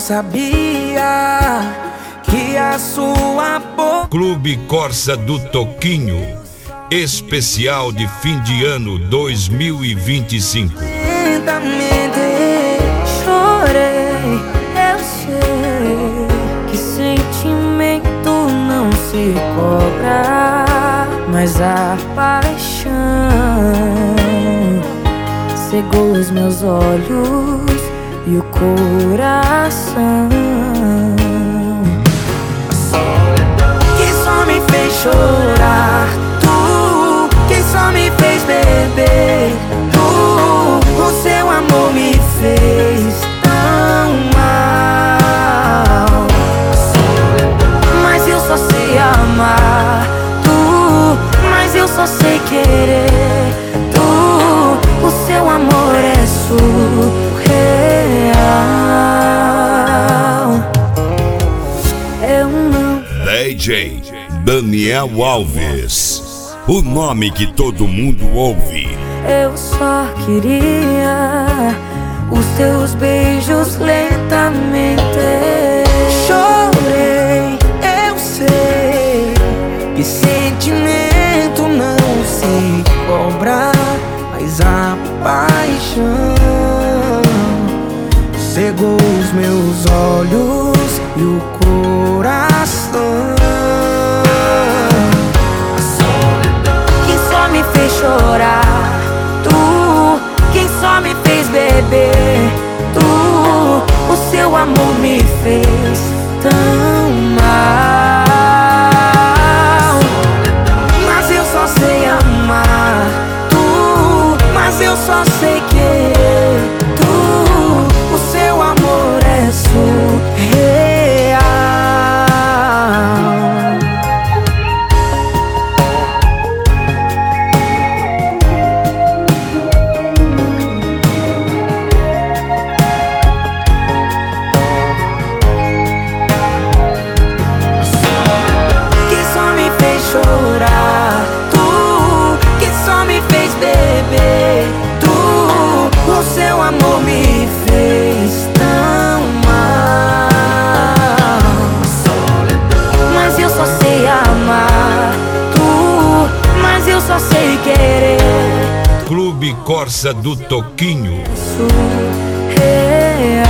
sabia que a sua boca... Clube Corsa do Toquinho, especial de fim de ano 2025. Lentamente chorei, eu sei que sentimento não se cobra, mas a paixão cegou os meus olhos e o coração, que só me fez chorar, tu, que só me fez beber, tu, o seu amor me fez tão mal. Mas eu só sei amar, tu, mas eu só sei querer, tu, o seu amor é surreal. Eu não... DJ Daniel Alves, o nome que todo mundo ouve. Eu só queria os teus beijos lentamente. Chorei, eu sei que sentimento não se cobra, mas a paixão cegou os meus olhos e o coração, que só me fez chorar, tu, quem só me fez beber, tu, o seu amor me fez tão mal. Mas eu só sei amar, tu, mas eu só sei querer, tu, o seu amor é surreal. Chorar, tu, que só me fez beber, tu, o seu amor me fez tão mal. Mas eu só sei amar, tu, mas eu só sei querer. Clube Corsa do Toquinho. Surreal.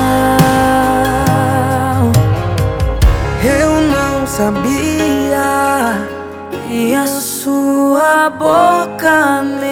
Eu não sabia e a sua boca me